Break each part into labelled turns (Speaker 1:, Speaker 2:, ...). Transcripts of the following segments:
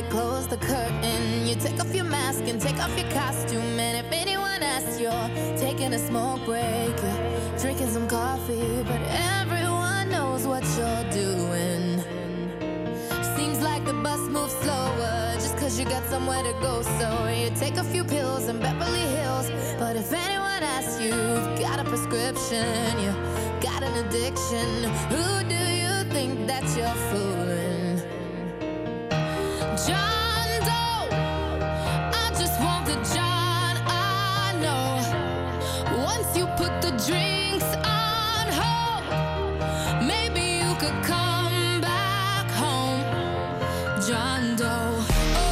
Speaker 1: close the curtain. You take off your mask and take off your costume. And if anyone asks, you're taking a smoke break, you're drinking some coffee, but everyone knows what you're doing. Seems like the bus moves slower just cause you got somewhere to go. So you take a few pills in Beverly Hills, but if anyone asks, you've got a prescription, you got an addiction. Who do you think that you're fooling? John Doe, I just want the John I know. Once you put the drinks on hold, maybe you could come back home. John Doe.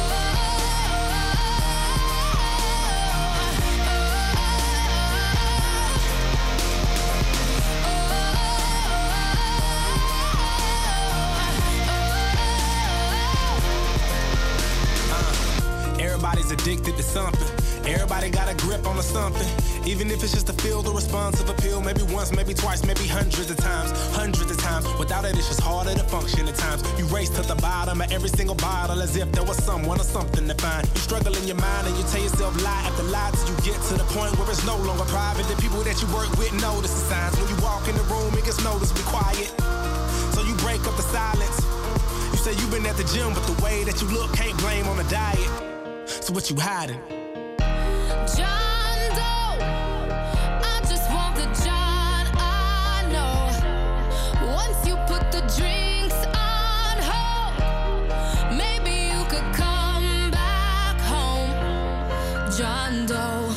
Speaker 2: Everybody's addicted to something. Everybody got a grip on something. Even if it's just to feel the responsive appeal. Maybe once, maybe twice, maybe hundreds of times. Hundreds of times. Without it, it's just harder to function at times. You race to the bottom of every single bottle as if there was someone or something to find. You struggle in your mind and you tell yourself lie after lie till you get to the point where it's no longer private. The people that you work with notice the signs. When you walk in the room, it gets noticeably quiet. So you break up the silence. You say you've been at the gym, but the way that you look can't blame on the diet. So what you hiding?
Speaker 1: John Doe, I just want the John I know. Once you put the drinks on hold, maybe you could come back home. John Doe.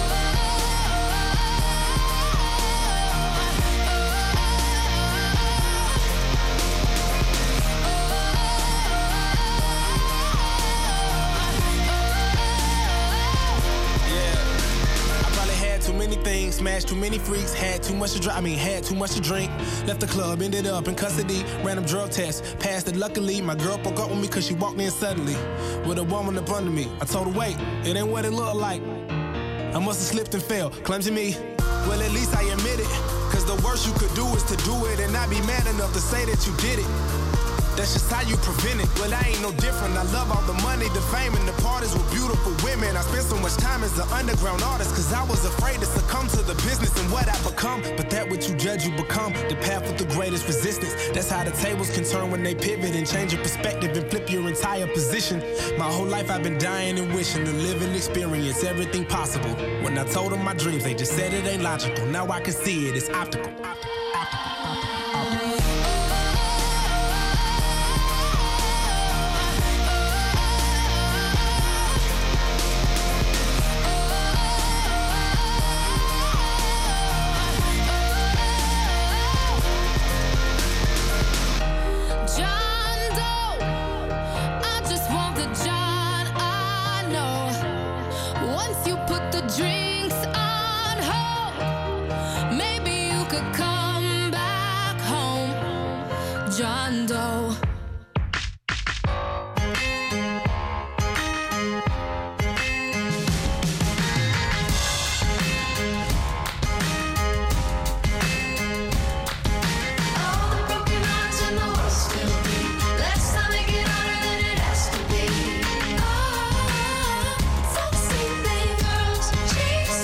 Speaker 2: Too many things, smashed too many freaks, had too much to had too much to drink. Left the club, ended up in custody. Random drug test, passed it luckily. My girl broke up with me cause she walked in suddenly with a woman up under me. I told her, wait, it ain't what it looked like. I must have slipped and fell, clumsy me. Well, at least I admit it, cause the worst you could do is to do it and not be man enough to say that you did it. That's just how you prevent it. Well, I ain't no different. I love all the money, the fame, and the parties with beautiful women. I spent so much time as an underground artist, cause I was afraid to succumb to the business and what I become. But that what you judge, you become. The path with the greatest resistance. That's how the tables can turn when they pivot and change your perspective and flip your entire position. My whole life I've been dying and wishing to live and experience everything possible. When I told them my dreams, they just said it ain't logical. Now I can see it, it's optical.
Speaker 1: Drinks on hold, maybe you could come back home. John Doe.
Speaker 3: Jeez.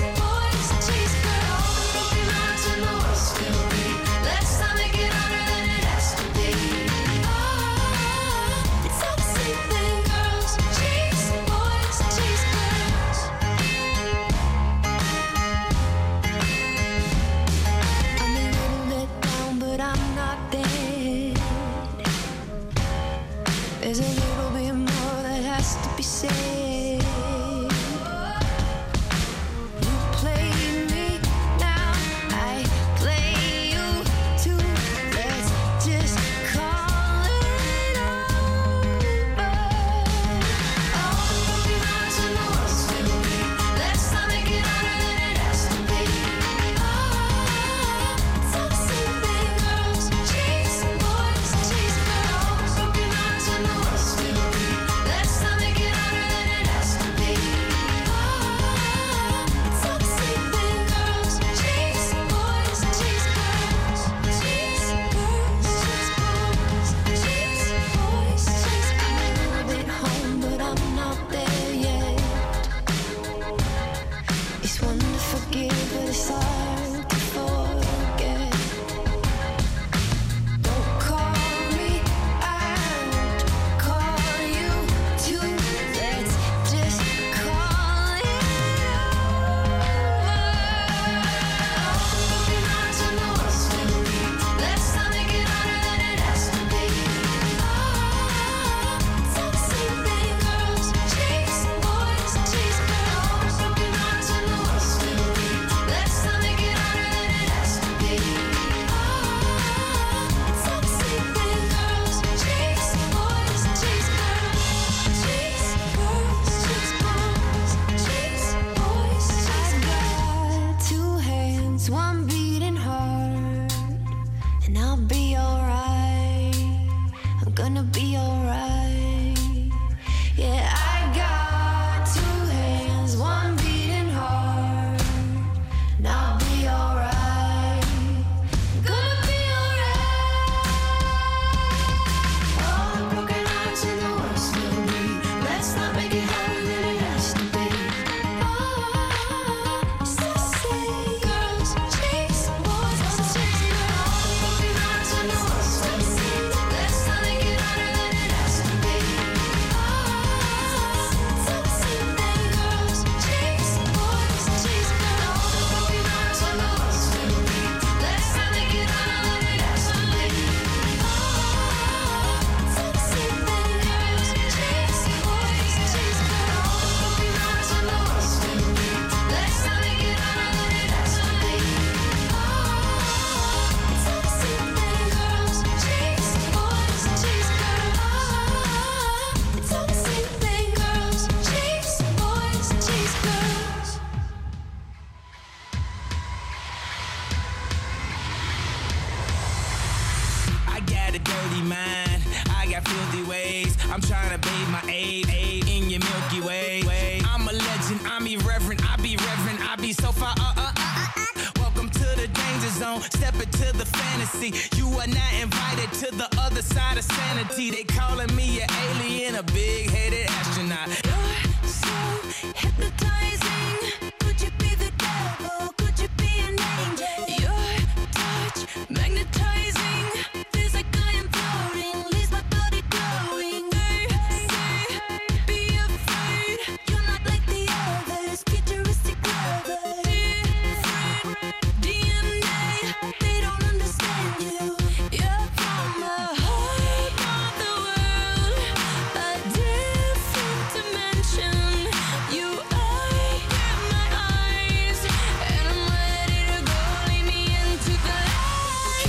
Speaker 3: I'm trying to bathe my aid in your Milky Way. I'm a legend, I'm irreverent, I be reverent, I be so far. Welcome to the danger zone, step into the fantasy. You are not invited to the other side of sanity. They calling me an alien, a big-headed astronaut.
Speaker 1: You're so hypnotizing. Could you be the devil? Could you be an angel? Your touch magnetizing. Feels like I am floating, leaves my body glowing. They say, be afraid. You're not like the others, futuristic lovers. Different DNA, they don't understand you. You're from the heart of the world, a different dimension. You open my eyes, and I'm ready to go. Lead me into the light.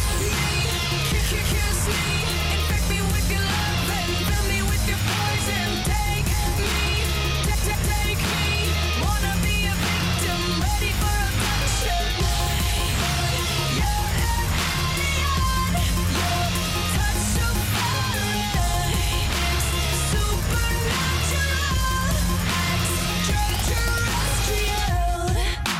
Speaker 1: Kiss me, infect me with your love and fill me with your poison. Take me, wanna be a victim, ready for abduction. You're an alien, your touch so foreign, it's supernatural, extraterrestrial.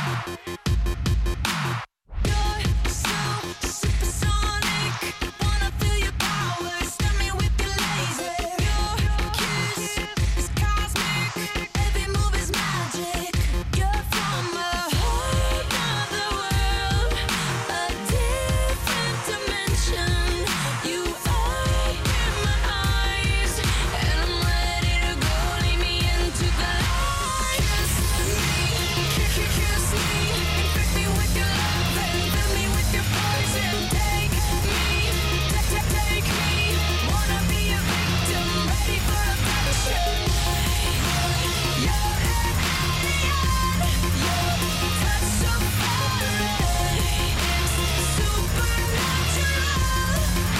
Speaker 1: You're so supersonic, wanna feel your power, stun me with your laser. Your kiss is cosmic, every move is magic. You're from the heart of the world, a different dimension. You open my eyes, and I'm ready to go. Lead me into the light. Kiss me, infect me with your love and fill me with your poison. Take me, wanna be a victim, ready for abduction. You're an alien, your touch so foreign, it's supernatural,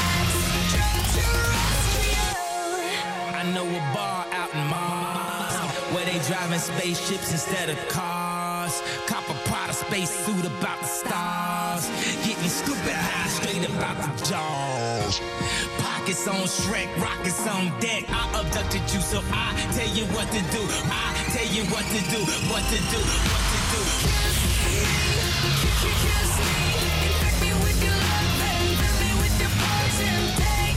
Speaker 1: extraterrestrial.
Speaker 3: I know a bar out in Mars where they driving spaceships instead of cars. Cop a Prada space suit about the stars. Getting stupid high straight about the jaws. Pockets on Shrek, rockets on deck. I abducted you, so I tell you what to do. I tell you what to do, what to do, what to do.
Speaker 1: Kiss me, infect me with your love and fill me with your poison. Take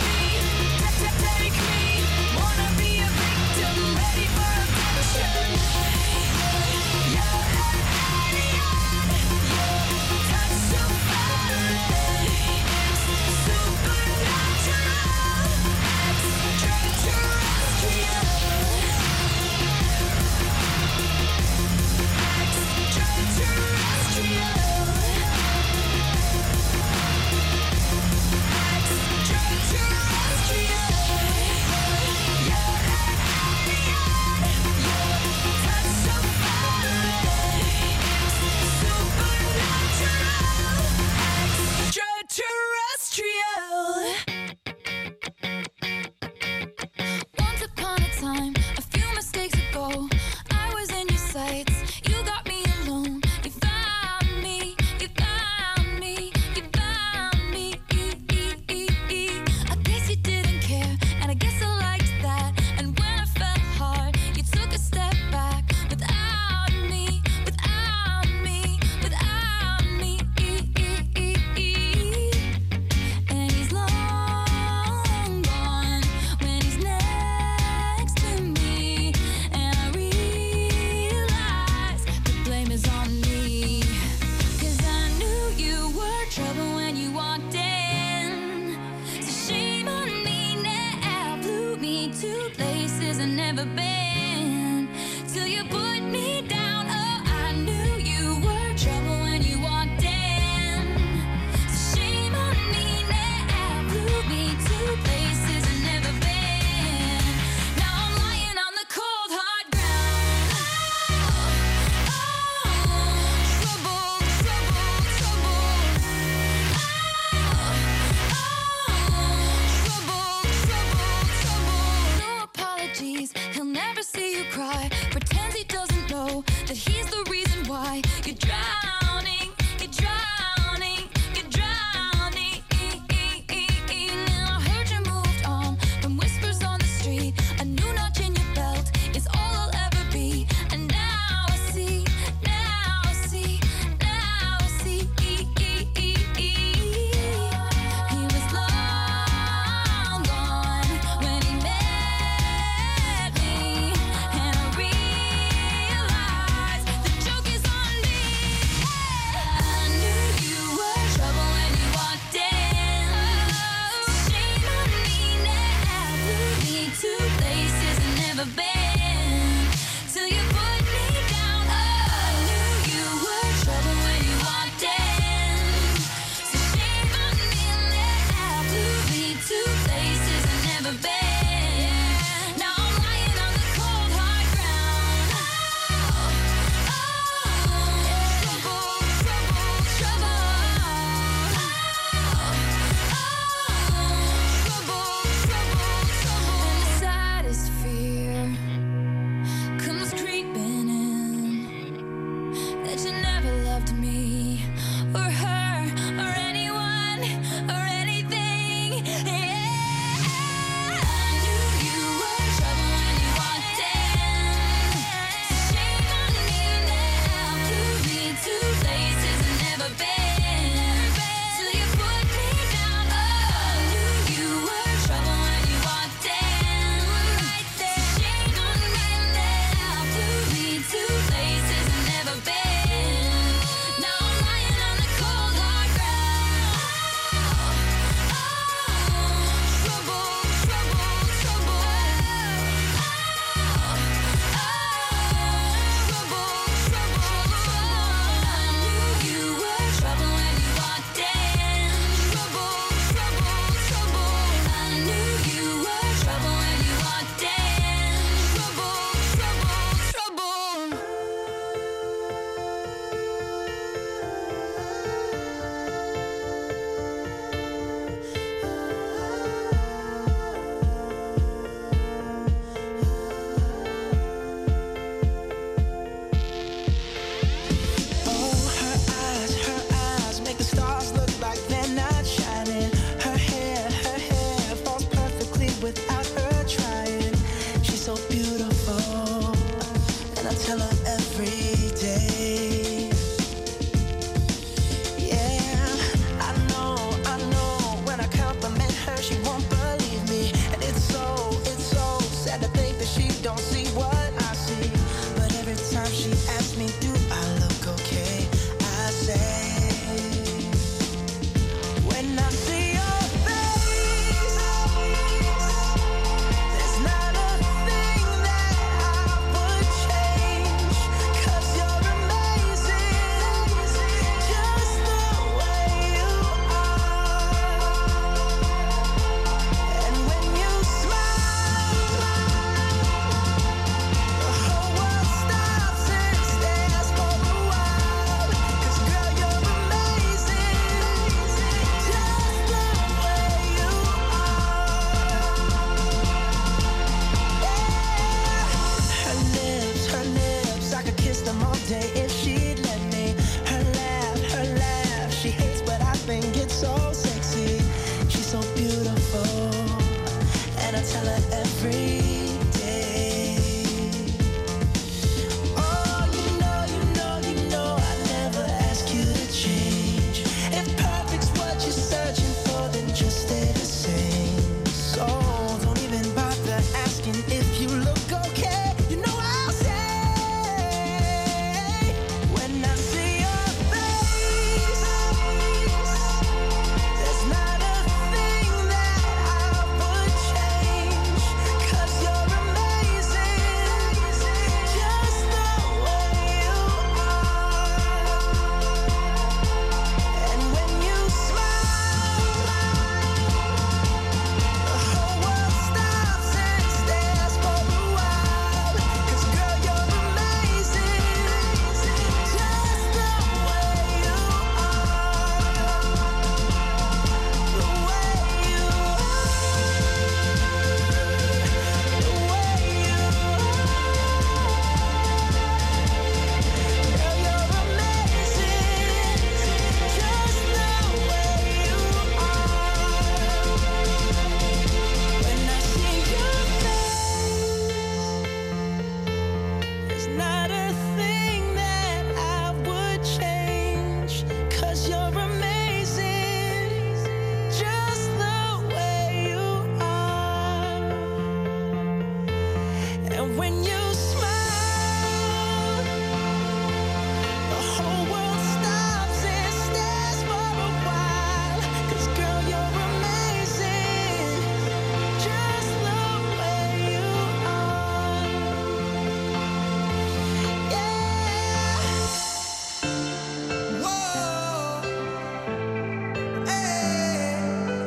Speaker 1: me, wanna be a victim, ready for abduction. You're an alien, your touch so foreign, it's supernatural, extraterrestrial. Once upon a time, a few mistakes ago, I was in your sights. You got me alone. You found me. You found me. You found me. I guess you didn't care, and I guess I liked that. And when I fell hard, you took a step back. Without me, without me, without me. And he's long gone when he's next to me. And I realize the blame is on me. 'Cause I knew you were trouble when you walked in. So shame on me now, blew me to places I've never been. Till you put me down, oh, I knew you were trouble when you walked in. So shame on me now, blew me to places I've never been. Now I'm lying on the cold hard ground. Trouble, trouble, trouble. Trouble, trouble, trouble. No apologies, he'll never see you cry. Pretends he doesn't
Speaker 4: and I tell her every day. Yeah, I know, when I compliment her, she won't believe me. And it's so sad to think that she don't see what I see. But every time she asks me, do I look okay? I say, when I see your face, there's not a thing that I would change. 'Cause you're amazing, just the way you are. And when you smile, the whole world stops and stares for a while. 'Cause girl, you're amazing, just the way you are. Her lips, I could kiss them all day if she'd let me. Her laugh, she hates, but I think it's so sexy. She's so beautiful, and I tell her every day. Oh, you know, I never ask you to change. If perfect's what you're searching for, then just stay the same. So don't even bother asking if you look okay. You know I'll say, when I see your face, there's not a thing that I would change. 'Cause you're amazing, just the way you are. And when you smile, the whole world stops and stares for a while. 'Cause girl, you're amazing, just the way you are. The way you Girl, you're amazing, just the way you are. When I see your face, there's not a thing that I would change. 'Cause you're amazing, just the way you are. And when you smile, the whole world stops and stares for a while. 'Cause girl, you're amazing, just the way you are. Yeah. Whoa. Hey.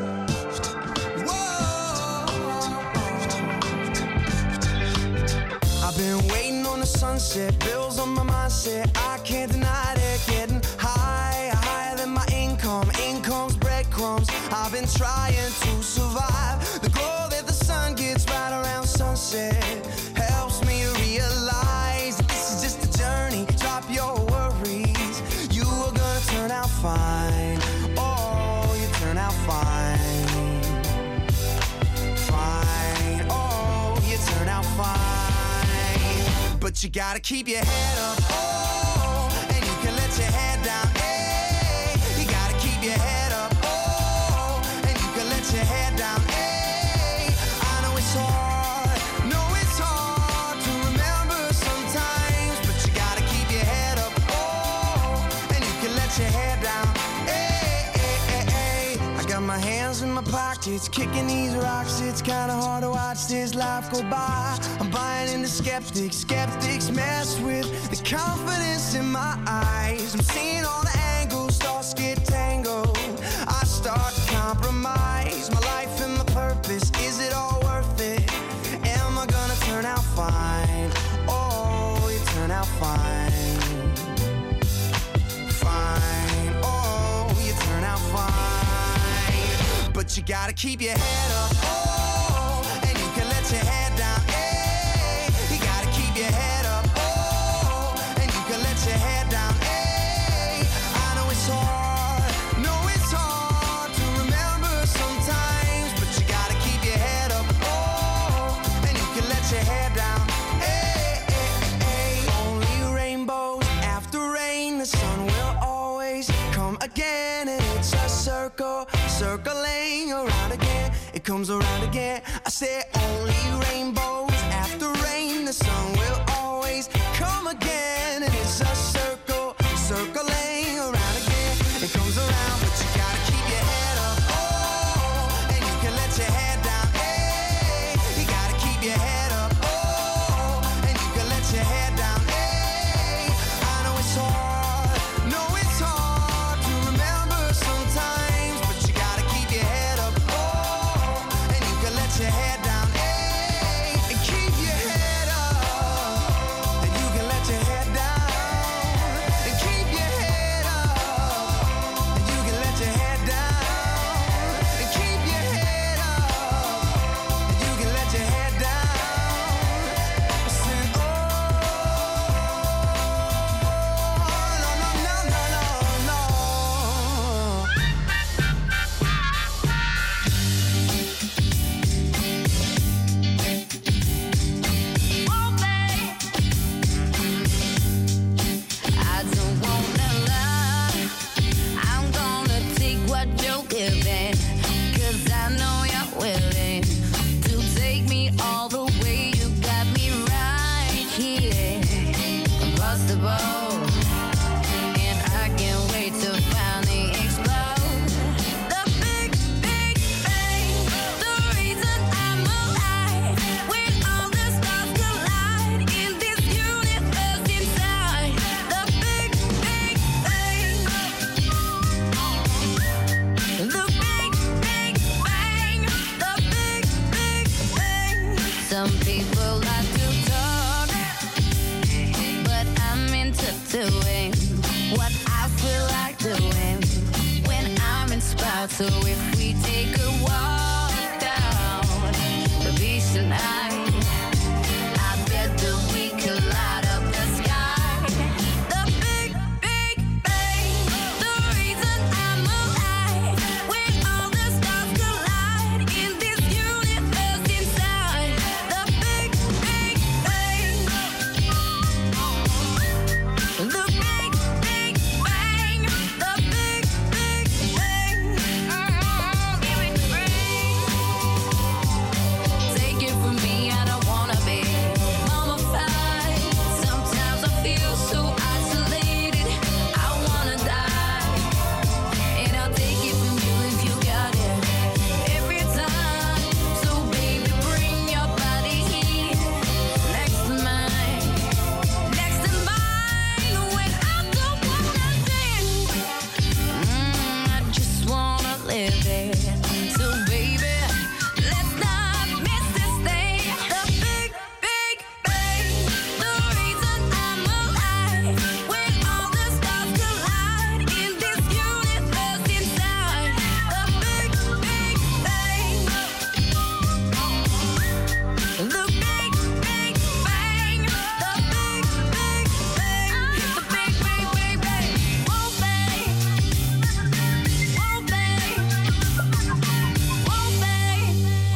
Speaker 4: Whoa. I've been waiting on the sunset, bills on my mindset. I can't deny it, getting higher than my income's breadcrumbs. I've been trying to survive. The glow that the sun gets right around sunset helps me realize that this is just a journey. Drop your worries, you are gonna turn out fine. Oh, you turn out fine. Fine, oh, you turn out fine. But you gotta keep your head up, oh, and you can let your head down, hey. You gotta keep your head up, oh, and you can let your head down, hey. I know it's hard to remember sometimes, but you gotta keep your head up, oh, and you can let your head down, hey. I got my hands in my pockets, kicking these rocks. It's kinda hard to watch this life go by. I'm buying into skeptics mess with the confidence in my eyes. I'm seeing all the angles, thoughts get tangled. I start to compromise my life and my purpose. Is it all worth it? Am I gonna turn out fine? Oh, you turn out fine. Fine, oh, you turn out fine. But you gotta keep your head up, oh, and you can let your head down, hey. You gotta keep your head up, oh, and you can let your head down, hey. I know it's hard to remember sometimes, but you gotta keep your head up, oh, and you can let your head down, hey.
Speaker 1: impossible. And I can't wait to finally explode. The big, big bang, the reason I'm alive. When all the stars collide in this universe inside. The big, big bang. The big, big bang. The big, big bang. Some people like to talk, but I'm into doing what I feel like doing when I'm inspired. So if we take a walk down the beach tonight, I bet that we could light up the sky. The big, big bang, the reason I'm alive. When all the stars collide in this universe inside. The big, big bang. The big, big bang. The big, big bang. Give it free. Take it from me, I don't wanna be mummified. Sometimes I feel so isolated, I wanna die. And I'll take it from you if you got it every time. So baby, bring your body here next to mine, next to mine. When I don't want nothing, I just wanna live it. So baby, let's not miss this thing. The big, big bang, the reason I'm alive. When all the stars collide in this universe inside. The big, big bang. The big, big bang. The big, big bang. The big, big, big bang. Whoa, bang. Whoa, bang. Whoa, bang.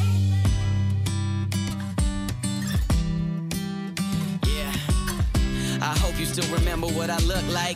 Speaker 5: Yeah, I hope you still remember what I look like.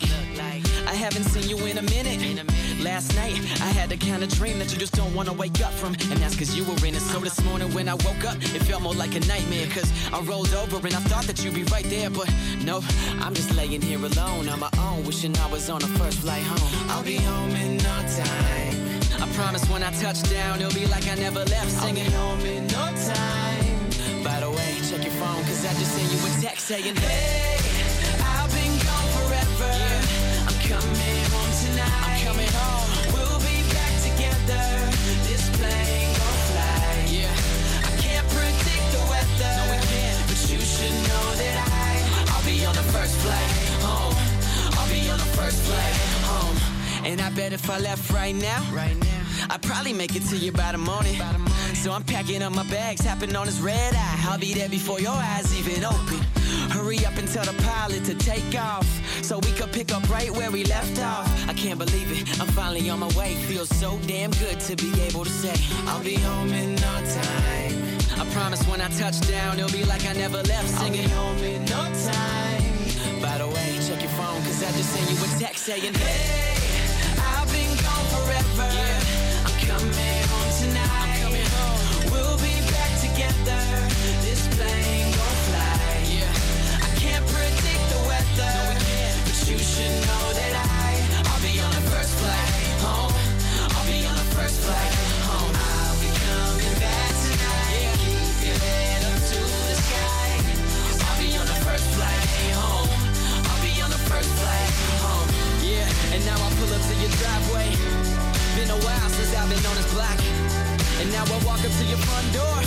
Speaker 5: I haven't seen you in a minute. Last night, I had the kind of dream that you just don't want to wake up from. And that's cause you were in it. So this morning when I woke up, it felt more like a nightmare. Cause I rolled over and I thought that you'd be right there. But no, I'm just laying here alone on my own, wishing I was on the first flight home. I'll be home in no time. I promise when I touch down, it'll be like I never left singing. I'll be home in no time. By the way, check your phone, cause I just sent you a text saying, hey, I've been gone forever. I'm coming home tonight. I'm coming home. We'll be back together. This plane gon' fly. Yeah, I can't predict the weather. No, we can't. But you should know that I'll be on the first flight home. I'll be on the first flight home. And I bet if I left right now, I'd probably make it to you by the morning. So I'm packing up my bags, hopping on this red eye. I'll be there before your eyes even open. Hurry up and tell the pilot to take off, so we could pick up right where we left off. I can't believe it, I'm finally on my way. Feels so damn good to be able to say I'll be home in no time. I promise when I touch down, it'll be like I never left singing. I'll be home in no time. By the way, check your phone, cause I just sent you a text saying, hey, I've been gone forever. I'm coming home tonight. I'm coming home. We'll be back together. This plane gon' fly. Yeah, I can't predict the weather. No, we can't. But you should know that I'll be on the first flight home. I'll be on the first flight home. I'll be coming back tonight. Yeah, keep your head up to the sky. I'll be on the first flight home. I'll be on the first flight home. Yeah, and now I pull up to your driveway. Been a while since I've been on this block. And now I walk up to your front door.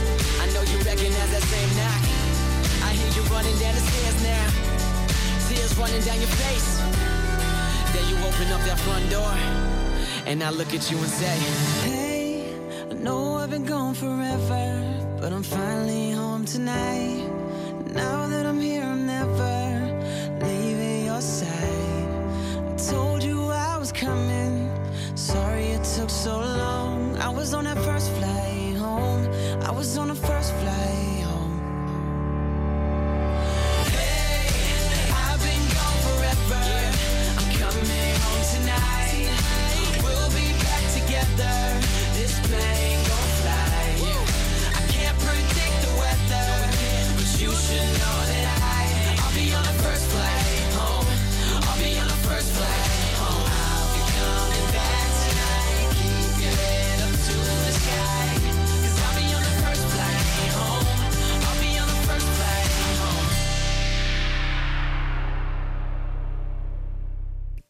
Speaker 5: I know you recognize that same knock. I hear you running down the stairs now. Tears running down your face. Then you open up that front door, and I look at you and say, hey, I know I've been gone forever, but I'm finally home tonight. Now that I'm here, I'm never leaving your side. I told you I was coming. Sorry it took so long. I was on that first flight home. I was on the first flight home. Hey, I've been gone forever. I'm coming home tonight. We'll be back together. This plane gon' fly. I can't predict the weather, but you should know that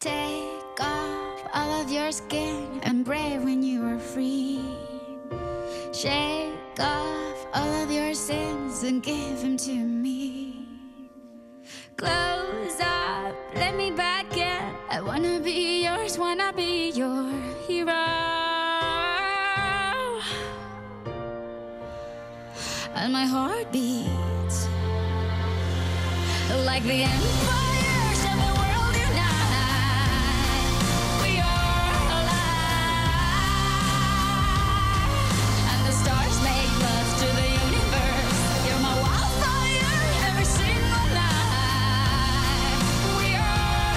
Speaker 6: Take off all of your skin and brave when you are free. Shake off all of your sins and give them to me. Close up, let me back in. I wanna be yours, wanna be your hero. And my heart beats like the empires of the world unite. We are alive, and the stars make love to the universe. You're my wildfire every single night. We are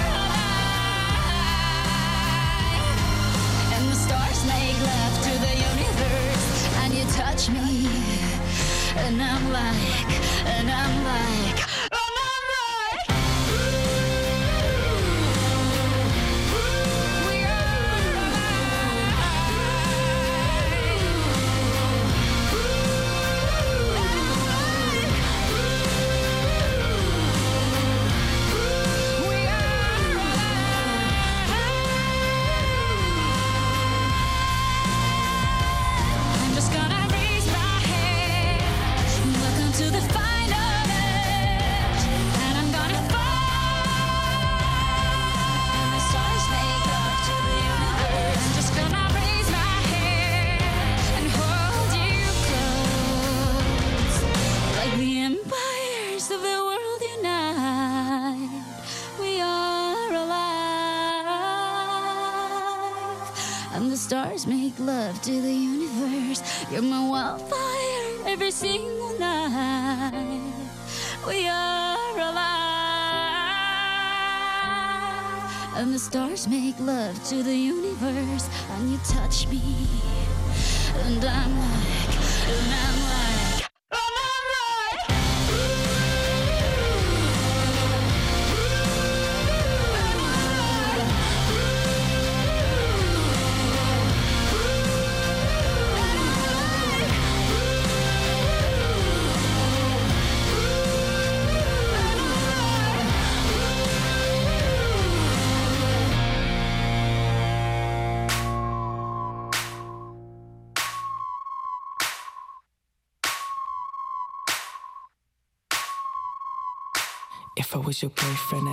Speaker 6: alive, and the stars make love to the universe. And you touch me, and I'm like, and I'm like. Stars make love to the universe. You're my wildfire every single night. We are alive, and the stars make love to the universe. And you touch me, and I'm like, and I'm like.
Speaker 7: If I was your boyfriend,